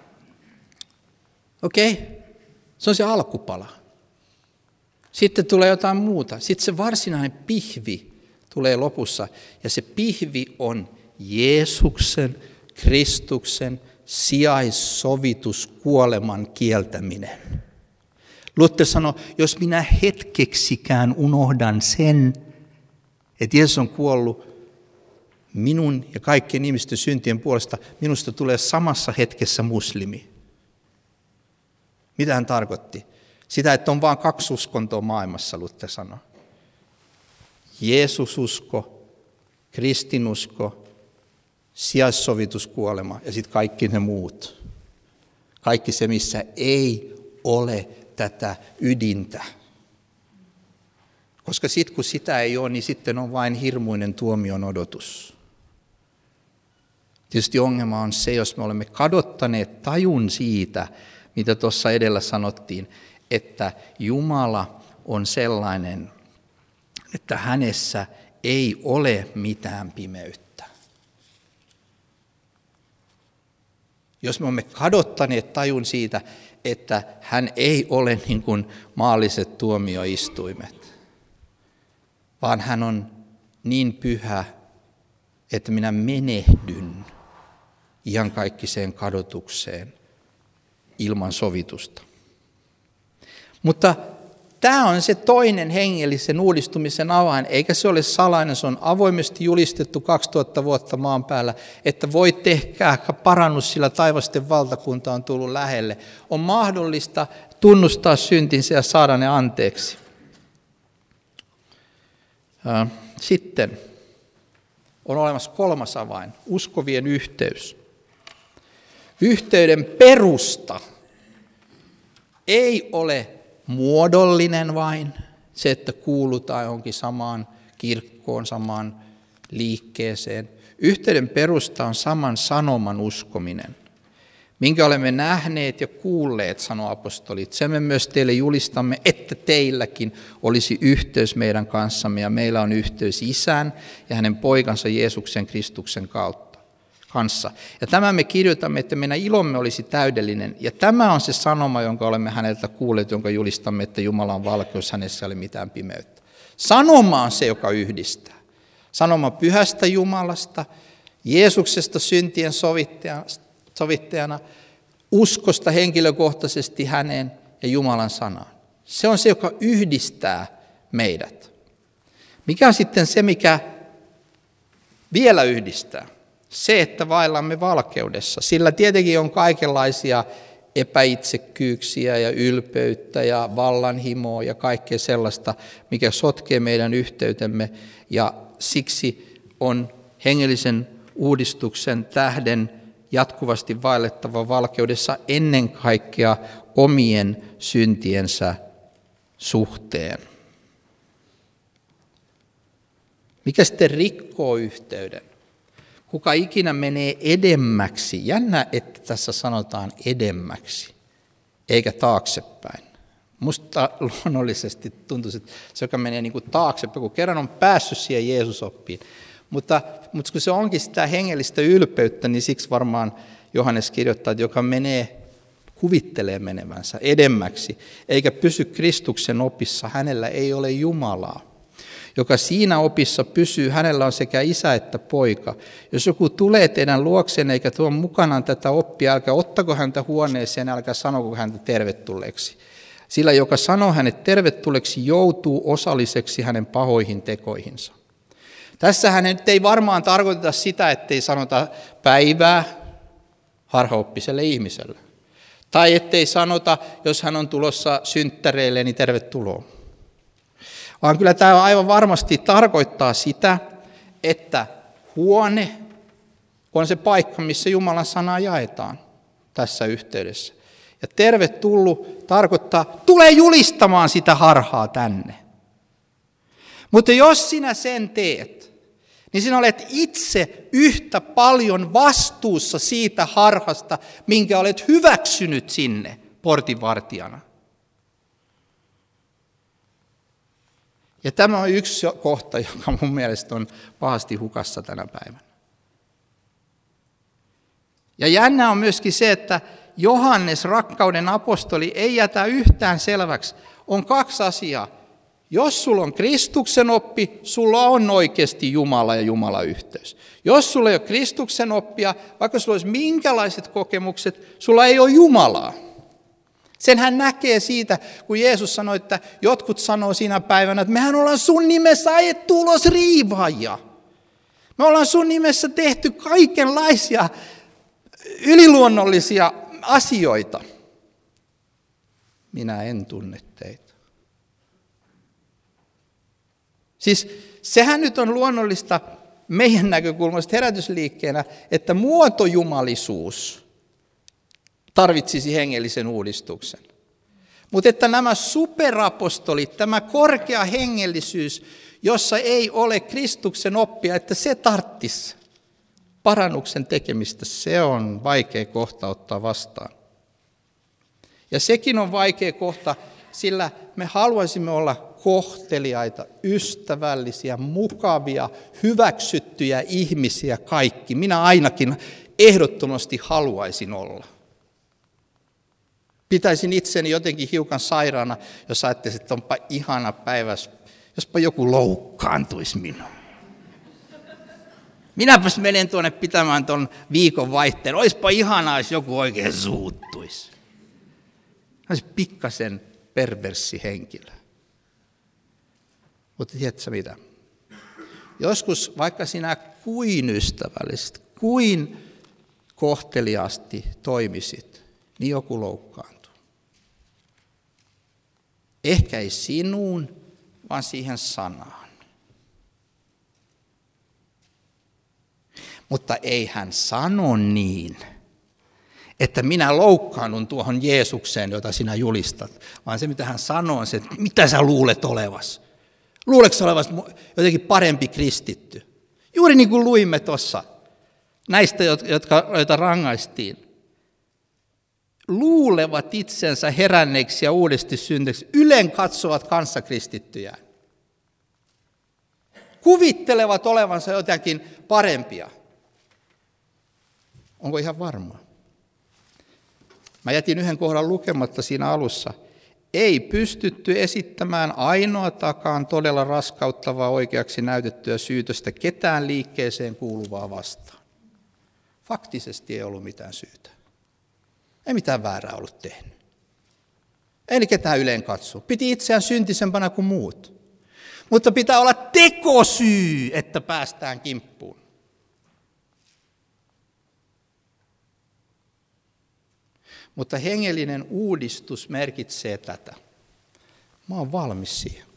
okei, okay. Se on se alkupala. Sitten tulee jotain muuta. Sitten se varsinainen pihvi tulee lopussa. Ja se pihvi on Jeesuksen, Kristuksen sijaissovituskuoleman kieltäminen. Luther sanoi, jos minä hetkeksikään unohdan sen, että Jeesus on kuollut minun ja kaikkien ihmisten syntien puolesta, minusta tulee samassa hetkessä muslimi. Mitä hän tarkoitti? Sitä, että on vain kaksi uskontoa maailmassa, Luther sanoi. Jeesususko, kristinusko, sijaissovituskuolema ja sitten kaikki ne muut. Kaikki se, missä ei ole tätä ydintä. Koska sitten kun sitä ei ole, niin sitten on vain hirmuinen tuomion odotus. Tietysti ongelma on se, jos me olemme kadottaneet tajun siitä, mitä tuossa edellä sanottiin, että Jumala on sellainen, että hänessä ei ole mitään pimeyttä. Jos me olemme kadottaneet tajun siitä, että hän ei ole niin kuin maalliset tuomioistuimet, vaan hän on niin pyhä, että minä menehdyn iankaikkiseen kadotukseen ilman sovitusta. Mutta tämä on se toinen hengellisen uudistumisen avain, eikä se ole salainen, se on avoimesti julistettu kaksituhatta vuotta maan päällä, että voit tehdä parannus, sillä taivasten valtakunta on tullut lähelle. On mahdollista tunnustaa syntinsä ja saada ne anteeksi. Sitten on olemassa kolmas avain, uskovien yhteys. Yhteyden perusta ei ole muodollinen vain, se, että kuulutaan johonkin samaan kirkkoon, samaan liikkeeseen. Yhteyden perusta on saman sanoman uskominen, minkä olemme nähneet ja kuulleet, sanoo apostolit. Sen me myös teille julistamme, että teilläkin olisi yhteys meidän kanssamme, ja meillä on yhteys Isän ja hänen poikansa Jeesuksen Kristuksen kautta. Kanssa. Ja tämä me kirjoitamme, että meidän ilomme olisi täydellinen. Ja tämä on se sanoma, jonka olemme häneltä kuulleet, jonka julistamme, että Jumala on valkeus, hänessä ei ole mitään pimeyttä. Sanoma on se, joka yhdistää. Sanoma pyhästä Jumalasta, Jeesuksesta syntien sovittajana, uskosta henkilökohtaisesti häneen ja Jumalan sanaan. Se on se, joka yhdistää meidät. Mikä on sitten se, mikä vielä yhdistää? Se, että vaellamme valkeudessa, sillä tietenkin on kaikenlaisia epäitsekkyyksiä ja ylpeyttä ja vallanhimoa ja kaikkea sellaista, mikä sotkee meidän yhteytemme, ja siksi on hengellisen uudistuksen tähden jatkuvasti vaellettava valkeudessa ennen kaikkea omien syntiensä suhteen. Mikä sitten rikkoo yhteyden? Kuka ikinä menee edemmäksi, jännä, että tässä sanotaan edemmäksi, eikä taaksepäin. Musta luonnollisesti tuntuu, että se, joka menee niin kuin taaksepäin, kun kerran on päässyt siihen Jeesus-oppiin. Mutta, mutta kun se onkin sitä hengellistä ylpeyttä, niin siksi varmaan Johannes kirjoittaa, että joka menee, kuvittelee menevänsä edemmäksi, eikä pysy Kristuksen opissa, hänellä ei ole Jumalaa. Joka siinä opissa pysyy, hänellä on sekä isä että poika. Jos joku tulee teidän luokseen eikä tuo mukanaan tätä oppia, älkää ottako häntä huoneeseen, älkää sanoko häntä tervetulleeksi. Sillä joka sanoo hänet tervetulleeksi, joutuu osalliseksi hänen pahoihin tekoihinsa. Tässähän nyt ei varmaan tarkoiteta sitä, ettei sanota päivää harhaoppiselle ihmiselle. Tai ettei sanota, jos hän on tulossa synttäreille, niin tervetuloa. Vaan kyllä tämä aivan varmasti tarkoittaa sitä, että huone on se paikka, missä Jumalan sanaa jaetaan tässä yhteydessä. Ja tervetullut tarkoittaa, tule julistamaan sitä harhaa tänne. Mutta jos sinä sen teet, niin sinä olet itse yhtä paljon vastuussa siitä harhasta, minkä olet hyväksynyt sinne portinvartijana. Ja tämä on yksi kohta, joka mun mielestä on pahasti hukassa tänä päivänä. Ja jännä on myöskin se, että Johannes, rakkauden apostoli, ei jätä yhtään selväksi. On kaksi asiaa. Jos sulla on Kristuksen oppi, sulla on oikeasti Jumala ja Jumalan yhteys. Jos sulla ei ole Kristuksen oppia, vaikka sulla olisi minkälaiset kokemukset, sulla ei ole Jumalaa. Sen hän näkee siitä, kun Jeesus sanoi, että jotkut sanoo siinä päivänä, että mehän ollaan sun nimessä ajettu ulos riivaajia. Me ollaan sun nimessä tehty kaikenlaisia yliluonnollisia asioita. Minä en tunne teitä. Siis sehän nyt on luonnollista meidän näkökulmasta herätysliikkeenä, että muotojumalisuus tarvitsisi hengellisen uudistuksen. Mutta että nämä superapostolit, tämä korkea hengellisyys, jossa ei ole Kristuksen oppia, että se tarttisi parannuksen tekemistä, se on vaikea kohta ottaa vastaan. Ja sekin on vaikea kohta, sillä me haluaisimme olla kohteliaita, ystävällisiä, mukavia, hyväksyttyjä ihmisiä kaikki. Minä ainakin ehdottomasti haluaisin olla. Pitäisin itseni jotenkin hiukan sairaana, jos ajattelisin, että onpa ihana päivä, jospa joku loukkaantuisi minua. Minäpäs menen tuonne pitämään tuon viikon vaihteen. Oispa ihanaa, jos joku oikein suuttuisi. Olisi pikkasen perverssi henkilö. Mutta tiedätkö mitä? Joskus vaikka sinä kuin ystävällisesti, kuin kohteliaasti toimisit, niin joku loukkaantuu. Ehkä ei sinuun, vaan siihen sanaan. Mutta ei hän sano niin, että minä loukkaannun tuohon Jeesukseen, jota sinä julistat, vaan se mitä hän sanoo on se, että mitä sä luulet olevas. Luuletko olevasi jotenkin parempi kristitty? Juuri niin kuin luimme tuossa näistä, jotka, joita rangaistiin. Luulevat itsensä heränneiksi ja uudesti synteiksi, ylen katsovat kanssakristittyjään. Kuvittelevat olevansa jotakin parempia. Onko ihan varmaa? Mä jätin yhden kohdan lukematta siinä alussa. Ei pystytty esittämään ainoatakaan todella raskauttavaa oikeaksi näytettyä syytöstä ketään liikkeeseen kuuluvaa vastaan. Faktisesti ei ollut mitään syytä. Ei mitään väärää ollut tehnyt. Ei ketään yleen katsoa. Piti itseään syntisempänä kuin muut. Mutta pitää olla tekosyy, että päästään kimppuun. Mutta hengellinen uudistus merkitsee tätä. Mä oon valmis siihen.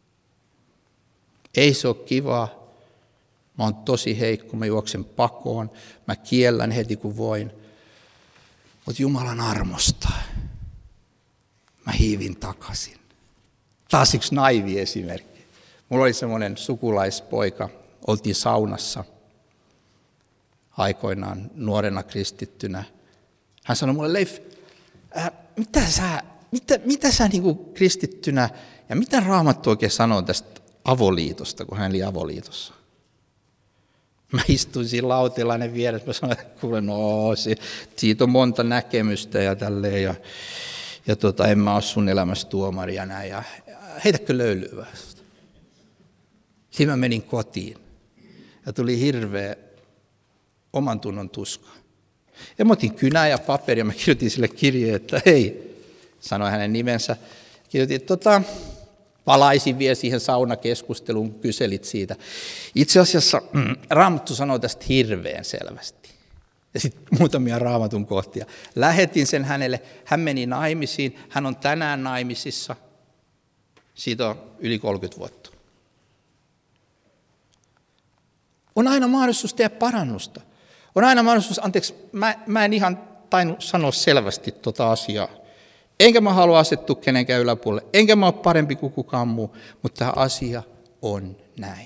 Ei se ole kivaa. Mä oon tosi heikko, mä juoksen pakoon. Mä kiellän heti kun voin. Mutta Jumalan armosta mä hiivin takaisin. Taas yksi naivi esimerkki. Mulla oli semmoinen sukulaispoika. Oltiin saunassa aikoinaan nuorena kristittynä. Hän sanoi mulle, Leif, äh, mitä sä, mitä, mitä sä niin kuin kristittynä, ja mitä Raamattu oikein sanoo tästä avoliitosta, kun hän oli avoliitossa? Mä istuin siinä lautilainen vieressä, mä sanoin, että kuule, no, se, siitä on monta näkemystä ja tälleen, ja, ja tota, en mä ole sun elämässä tuomari ja näin, ja heitäkö löylyä vähän. Siinä mä menin kotiin, ja tuli hirveä oman tunnon tuska. Ja mä otin kynää ja paperia, ja mä kirjoitin sille kirjeen, että hei, sanoi hänen nimensä. Kirjoitin, että tota, palaisin vielä siihen saunakeskusteluun, kun kyselit siitä. Itse asiassa mm, Raamattu sanoo tästä hirveän selvästi. Ja sitten muutamia Raamatun kohtia. Lähetin sen hänelle, hän meni naimisiin, hän on tänään naimisissa. Siitä on yli kolmekymmentä vuotta. On aina mahdollisuus tehdä parannusta. On aina mahdollisuus, anteeksi, mä, mä en ihan tainnut sanoa selvästi tuota asiaa. Enkä mä halua asettua kenenkään yläpuolelle, enkä mä ole parempi kuin kukaan muu, mutta tämä asia on näin.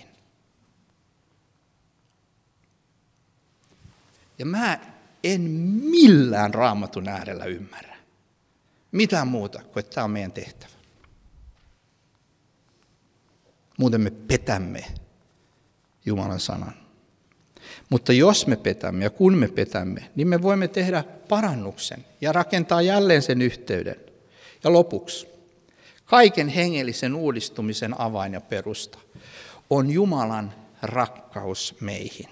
Ja mä en millään Raamatun äärellä ymmärrä mitään muuta kuin, että tämä on meidän tehtävä. Muuten me petämme Jumalan sanan. Mutta jos me petämme ja kun me petämme, niin me voimme tehdä parannuksen ja rakentaa jälleen sen yhteyden. Ja lopuksi, kaiken hengellisen uudistumisen avain ja perusta on Jumalan rakkaus meihin.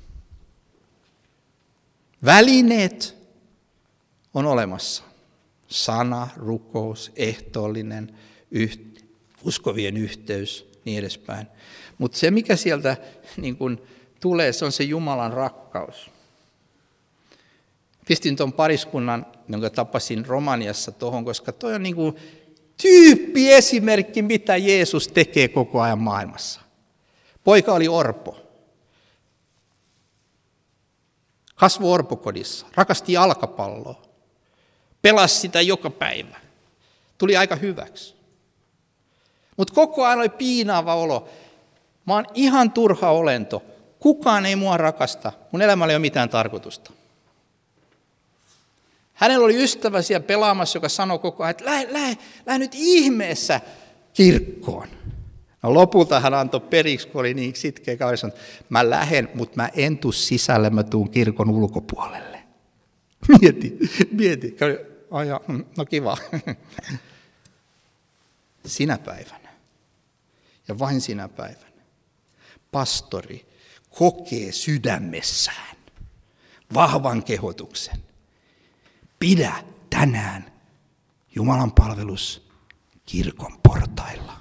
Välineet on olemassa. Sana, rukous, ehtoollinen, yht, uskovien yhteys, niin edespäin. Mutta se, mikä sieltä niin kun tulee, se on se Jumalan rakkaus. Pistin tuon pariskunnan, jonka tapasin Romaniassa tuohon, koska toi on niin kuin tyyppiesimerkki, mitä Jeesus tekee koko ajan maailmassa. Poika oli orpo. Kasvoi orpokodissa, rakasti jalkapalloa, pelasi sitä joka päivä. Tuli aika hyväksi. Mutta koko ajan oli piinaava olo. Mä oon ihan turha olento. Kukaan ei mua rakasta. Mun elämällä ei ole mitään tarkoitusta. Hänellä oli ystävä siellä pelaamassa, joka sanoi koko ajan, että lähde, lähde, lähde nyt ihmeessä kirkkoon. No lopulta hän antoi periksi, kun oli niin sitkeä kaveri, että mä lähden, mutta mä en tuu sisälle, mä tuun kirkon ulkopuolelle. Mieti, mieti. Ai ja, no kiva. Sinä päivänä ja vain sinä päivänä pastori kokee sydämessään vahvan kehotuksen. Pidä tänään Jumalan palvelus kirkon portailla.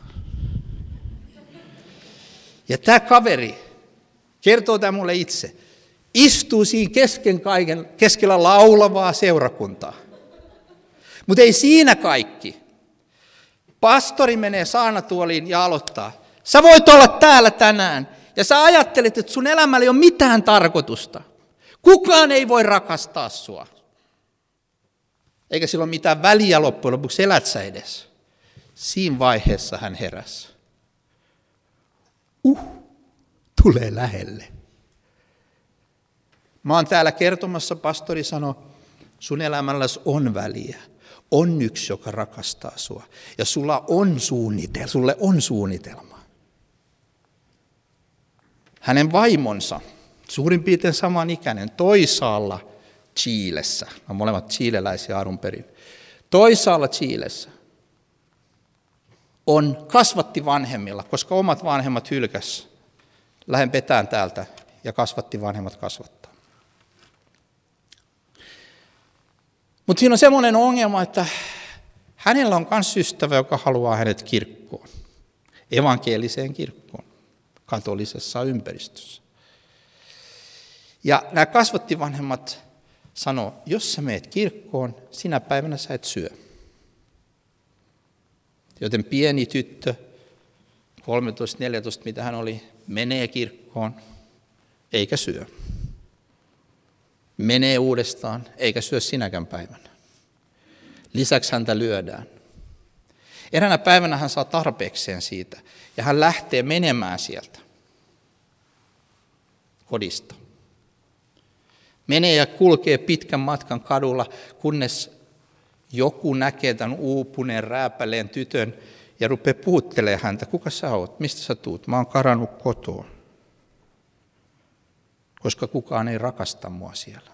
Ja tämä kaveri kertoo tämä mulle itse. Istuu siinä kesken kaiken, keskellä laulavaa seurakuntaa. Mutta ei siinä kaikki. Pastori menee saarnatuoliin ja aloittaa. Sä voit olla täällä tänään. Ja sä ajattelet, että sun elämällä ei ole mitään tarkoitusta. Kukaan ei voi rakastaa sua. Eikä sillä ole mitään väliä loppujen lopuksi, elät sä edes. Siinä vaiheessa hän heräsi. Uh, tulee lähelle. Mä oon täällä kertomassa, pastori sanoi, sun elämälläsi on väliä. On yksi, joka rakastaa sua. Ja sulla on suunnitelma, sulle on suunnitelma. Hänen vaimonsa, suurin piirtein samanikäinen, toisaalla Chilessä, on molemmat chileläisiä alun perin, toisaalla Chilessä on kasvatti vanhemmilla, koska omat vanhemmat hylkäs. Lähden petään täältä ja kasvatti vanhemmat kasvattaa. Mutta siinä on semmoinen ongelma, että hänellä on myös ystävä, joka haluaa hänet kirkkoon, evankeliseen kirkkoon, katolisessa ympäristössä. Ja nämä kasvattivanhemmat sanoo, jos sä meet kirkkoon, sinä päivänä sä et syö. Joten pieni tyttö, kolmetoista neljätoista, mitä hän oli, menee kirkkoon, eikä syö. Menee uudestaan, eikä syö sinäkään päivänä. Lisäksi häntä lyödään. Eräänä päivänä hän saa tarpeekseen siitä, ja hän lähtee menemään sieltä kodista. Menee ja kulkee pitkän matkan kadulla, kunnes joku näkee tämän uupuneen, rääpäleen tytön ja rupeaa puhuttelemaan häntä. Kuka sä oot? Mistä sä tuut? Mä oon karannut kotoa, koska kukaan ei rakasta mua siellä.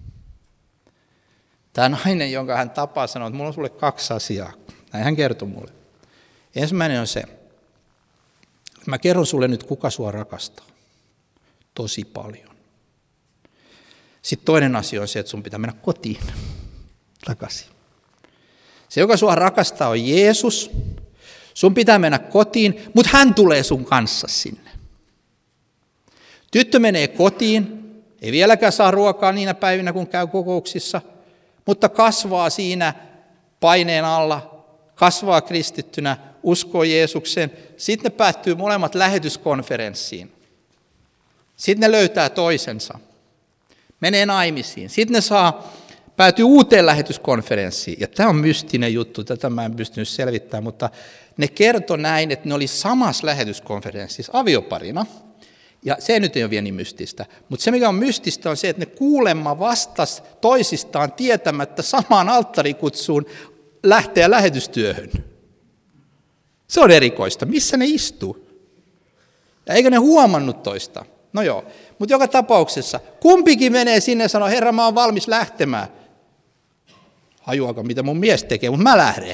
Tämä nainen, jonka hän tapaa, sanoo, että mulla on sulle kaksi asiaa. Näin hän kertoi mulle. Ensimmäinen on se, että mä kerron sulle nyt, kuka sua rakastaa. Tosi paljon. Sitten toinen asia on se, että sun pitää mennä kotiin takaisin. Se, joka sua rakastaa, on Jeesus. Sun pitää mennä kotiin, mutta hän tulee sun kanssa sinne. Tyttö menee kotiin, ei vieläkään saa ruokaa niinä päivinä, kun käy kokouksissa, mutta kasvaa siinä paineen alla, kasvaa kristittynä, uskoo Jeesukseen. Sitten ne päättyy molemmat lähetyskonferenssiin. Sitten ne löytää toisensa, menee naimisiin. Sitten ne saa, päätyy uuteen lähetyskonferenssiin. Ja tämä on mystinen juttu, tätä mä en pystynyt selvittämään, mutta ne kertoi näin, että ne oli samassa lähetyskonferenssissa avioparina. Ja se nyt ei ole vielä niin mystistä. Mutta se, mikä on mystistä, on se, että ne kuulemma vastas toisistaan tietämättä samaan alttarikutsuun lähteä lähetystyöhön. Se on erikoista. Missä ne istuu? Ja eikö ne huomannut toista? No joo, mutta joka tapauksessa kumpikin menee sinne ja sanoo, Herra, mä oon valmis lähtemään. Hajuakaan, mitä mun mies tekee, mutta mä lähden.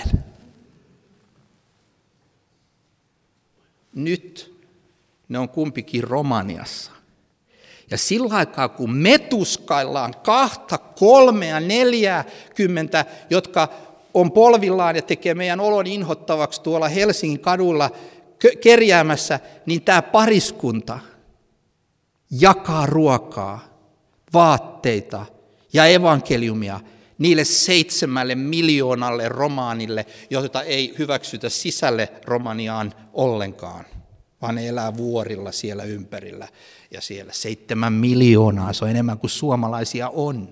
Nyt ne on kumpikin Romaniassa. Ja sillä aikaa, kun me tuskaillaan kahta, kolmea, neljääkymmentä, jotka on polvillaan ja tekee meidän olon inhottavaksi tuolla Helsingin kadulla kerjäämässä, niin tämä pariskunta jakaa ruokaa, vaatteita ja evankeliumia niille seitsemälle miljoonalle romaanille, joita ei hyväksytä sisälle Romaniaan ollenkaan, vaan ne elää vuorilla siellä ympärillä ja siellä seitsemän miljoonaa, se on enemmän kuin suomalaisia on.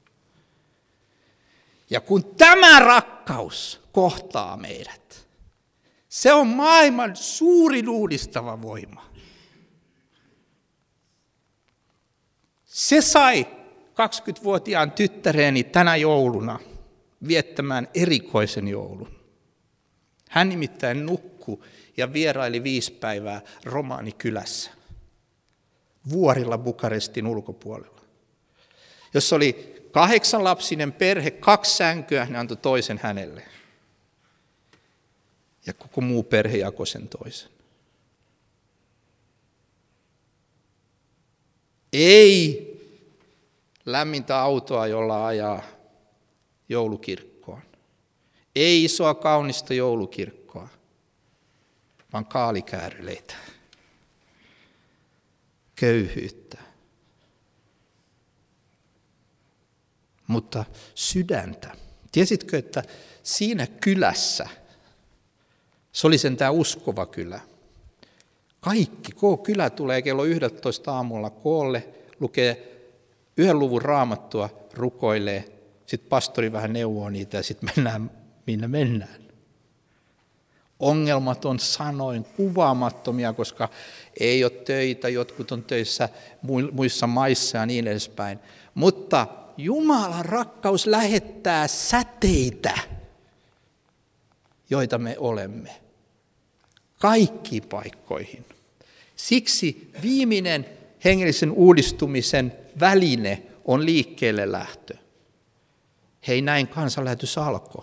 Ja kun tämä rakkaus kohtaa meidät, se on maailman suurin uudistava voima. Se sai kaksikymmentävuotiaan tyttäreeni tänä jouluna viettämään erikoisen joulun. Hän nimittäin nukkui ja vieraili viisi päivää romaanikylässä, vuorilla Bukarestin ulkopuolella. Jos oli kahdeksanlapsinen perhe, kaksi sänkyä, hän antoi toisen hänelle. Ja koko muu perhe jakoi sen toisen. Ei lämmintä autoa, jolla ajaa joulukirkkoon. Ei isoa kaunista joulukirkkoa, vaan kaalikääryleitä, köyhyyttä. Mutta sydäntä. Tiesitkö, että siinä kylässä, se oli sentään uskova kylä. Kaikki, koko kylä tulee kello yksitoista aamulla koolle, lukee yhden luvun raamattua, rukoilee, sitten pastori vähän neuvoo niitä ja sitten mennään, minne mennään. Ongelmaton sanoin, kuvaamattomia, koska ei ole töitä, jotkut on töissä muissa maissa ja niin edespäin. Mutta Jumalan rakkaus lähettää säteitä, joita me olemme, kaikkiin paikkoihin. Siksi viimeinen hengellisen uudistumisen väline on liikkeelle lähtö. Hei, näin kansanlähetys alkoi.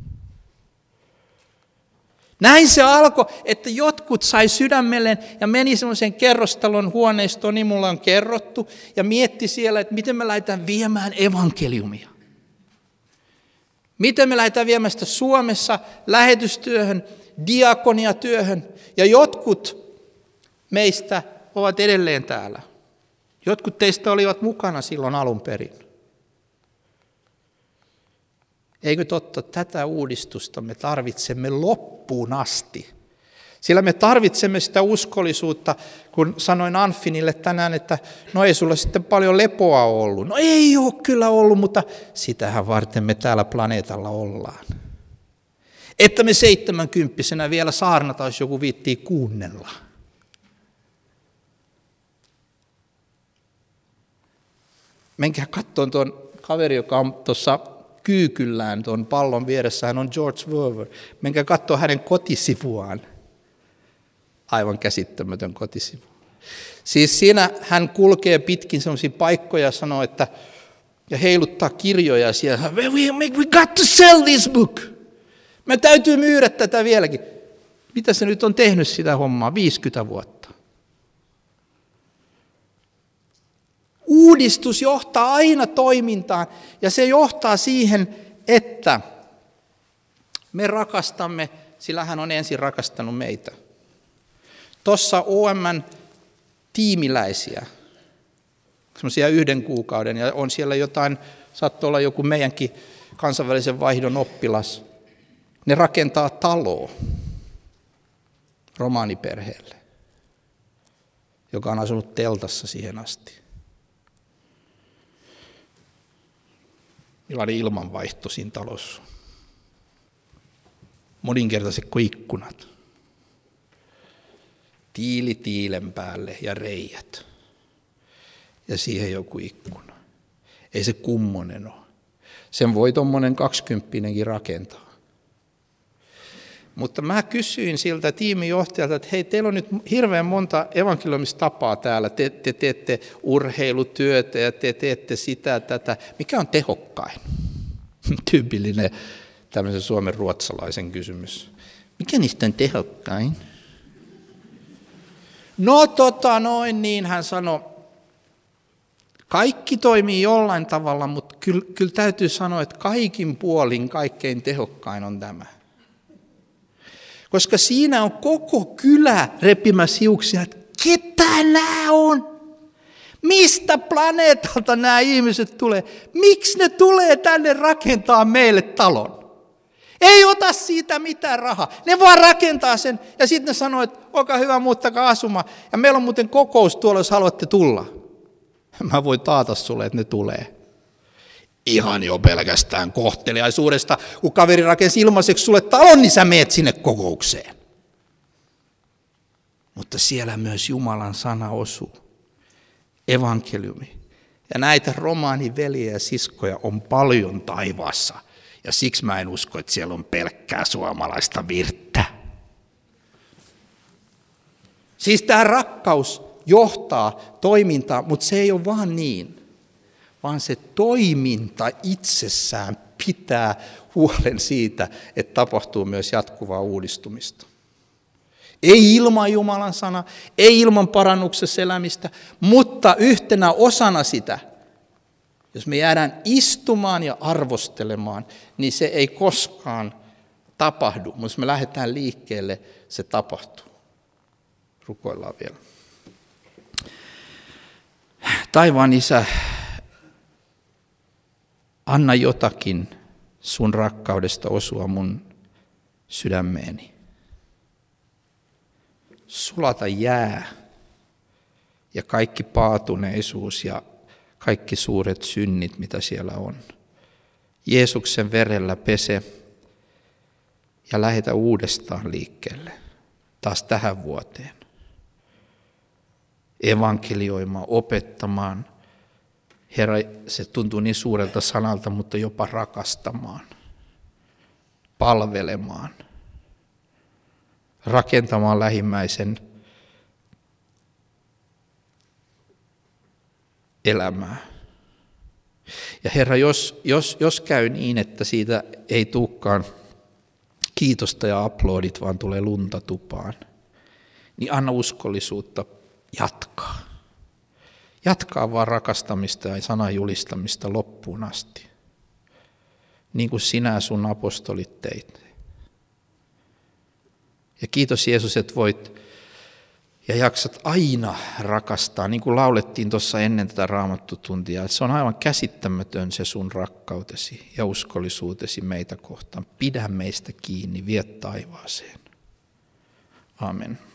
Näin se alkoi, että jotkut sai sydämelleen ja meni semmoisen kerrostalon huoneistoon, niin mulla on kerrottu, ja mietti siellä, että miten me lähdetään viemään evankeliumia. Miten me lähdetään viemään sitä Suomessa lähetystyöhön, diakoniatyöhön, ja jotkut meistä ovat edelleen täällä. Jotkut teistä olivat mukana silloin alun perin. Eikö totta, tätä uudistusta me tarvitsemme loppuun asti. Sillä me tarvitsemme sitä uskollisuutta, kun sanoin Anfinille tänään, että no ei sulla sitten paljon lepoa ollut. No ei ole kyllä ollut, mutta sitähän varten me täällä planeetalla ollaan. Että me seitsemänkymppisenä vielä saarnata, jos joku viittii kuunnella. Menkää katsomaan tuon kaveri, joka on tuossa kyykyllään tuon pallon vieressä, hän on George Verwer. Menkää katsoa hänen kotisivuaan. Aivan käsittämätön kotisivu. Siis siinä hän kulkee pitkin sellaisia paikkoja ja sanoo, että ja heiluttaa kirjoja siellä. We, we, we got to sell this book. Me täytyy myydä tätä vieläkin. Mitä se nyt on tehnyt sitä hommaa? viisikymmentä vuotta. Uudistus johtaa aina toimintaan ja se johtaa siihen, että me rakastamme, sillä hän on ensin rakastanut meitä. Tuossa O M:n tiimiläisiä, semmoisia yhden kuukauden, ja on siellä jotain, saattoi olla joku meidänkin kansainvälisen vaihdon oppilas. Ne rakentaa taloa romaaniperheelle. joka on asunut teltassa siihen asti. Millainen ilmanvaihto siinä talossa. Moninkertaiset kuin ikkunat. Tiili tiilen päälle ja reijät. Ja siihen joku ikkuna. Ei se kummonen ole. Sen voi tommonen kaksikymppinenkin rakentaa. Mutta mä kysyin siltä tiimijohtajalta, että hei, teillä on nyt hirveän monta evankeliumistapaa täällä. Te, te teette urheilutyötä ja te teette sitä tätä. Mikä on tehokkain? Tyypillinen tämmöisen suomen ruotsalaisen kysymys. Mikä niistä on tehokkain? No tota noin, niin hän sanoi. Kaikki toimii jollain tavalla, mutta kyllä, kyllä täytyy sanoa, että kaikin puolin kaikkein tehokkain on tämä. Koska siinä on koko kylä repimässä hiuksia, että ketä nämä on? Mistä planeetalta nämä ihmiset tulee? Miksi ne tulee tänne rakentaa meille talon? Ei ota siitä mitään rahaa. Ne vaan rakentaa sen ja sitten ne sanoo, että olkaa hyvä, muuttakaa asumaan. Ja meillä on muuten kokous tuolla, jos haluatte tulla. Mä voin taata sulle, että ne tulee. Ihan jo pelkästään kohteliaisuudesta, kun kaveri rakensi ilmaiseksi sulle talon, niin sä meet sinne kokoukseen. Mutta siellä myös Jumalan sana osuu. Evankeliumi. Ja näitä romaaniveljiä ja siskoja on paljon taivaassa. Ja siksi mä en usko, että siellä on pelkkää suomalaista virttä. Siis tämä rakkaus johtaa toimintaa, mutta se ei ole vaan niin. Vaan se toiminta itsessään pitää huolen siitä, että tapahtuu myös jatkuvaa uudistumista. Ei ilman Jumalan sana, ei ilman parannuksessa elämistä, mutta yhtenä osana sitä, jos me jäädään istumaan ja arvostelemaan, niin se ei koskaan tapahdu. Mutta jos me lähdetään liikkeelle, se tapahtuu. Rukoillaan vielä. Taivaan Isä, anna jotakin sun rakkaudesta osua mun sydämeeni. Sulata jää ja kaikki paatuneisuus ja kaikki suuret synnit, mitä siellä on. Jeesuksen verellä pese ja lähetä uudestaan liikkeelle, taas tähän vuoteen. Evankelioimaan, opettamaan. Herra, se tuntuu niin suurelta sanalta, mutta jopa rakastamaan, palvelemaan, rakentamaan lähimmäisen elämää. Ja Herra, jos, jos, jos käy niin, että siitä ei tulekaan kiitosta ja aplodit, vaan tulee lunta tupaan, niin anna uskollisuutta jatkaa. Jatkaa vaan rakastamista ja sanan julistamista loppuun asti. Niin kuin sinä sun apostolit teit. Ja kiitos Jeesus, että voit ja jaksat aina rakastaa, niin kuin laulettiin tuossa ennen tätä raamattutuntia, että se on aivan käsittämätön se sun rakkautesi ja uskollisuutesi meitä kohtaan. Pidä meistä kiinni, vie taivaaseen. Amen.